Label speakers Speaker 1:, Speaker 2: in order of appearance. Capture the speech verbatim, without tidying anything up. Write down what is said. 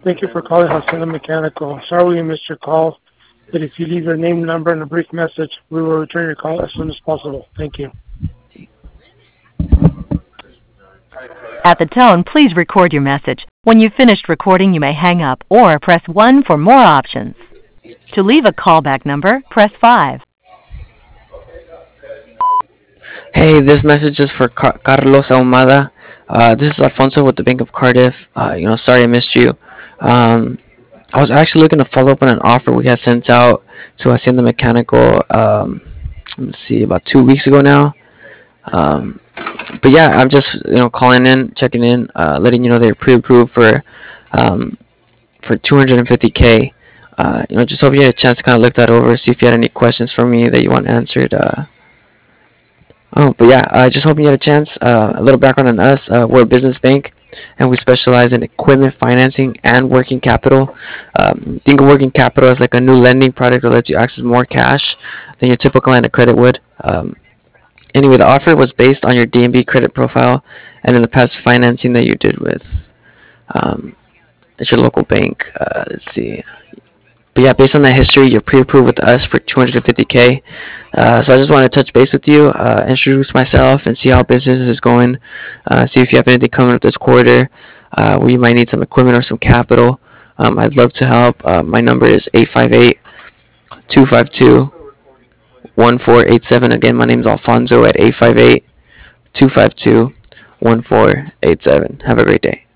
Speaker 1: Thank you for calling Hacienda Mechanical. Sorry we missed your call, but if you leave your name, number, and a brief message, we will return your call as soon as possible. Thank you.
Speaker 2: At the tone, please record your message. When you've finished recording, you may hang up or press one for more options. To leave a callback number, press five.
Speaker 3: Hey, this message is for Car- Carlos Ahumada. Uh, this is Alfonso with the Bank of Cardiff. Uh, you know, sorry I missed you. Um, I was actually looking to follow up on an offer we had sent out to Hacienda Mechanical. Um, let's see, about two weeks ago now. Um, but yeah, I'm just you know calling in, checking in, uh, letting you know they're pre-approved for um, for two hundred fifty k. Uh, you know, just hope you had a chance to kind of look that over, see if you had any questions for me that you want answered. Uh, Oh, but yeah, I uh, just hoping you had a chance. Uh, a little background on us. Uh, we're a business bank, and we specialize in equipment financing and working capital. Um, think of working capital as like a new lending product that lets you access more cash than your typical line of credit would. Um, anyway, the offer was based on your D N B credit profile and in the past financing that you did with um, at your local bank. Uh, let's see. But yeah, based on that history, you're pre-approved with us for two hundred fifty k. Uh, so I just want to touch base with you, uh, introduce myself, and see how business is going. Uh, see if you have anything coming up this quarter uh, where you might need some equipment or some capital. Um, I'd love to help. Uh, my number is eight five eight, two five two, one four eight seven. Again, my name is Alfonso at eight five eight, two five two, one four eight seven. Have a great day.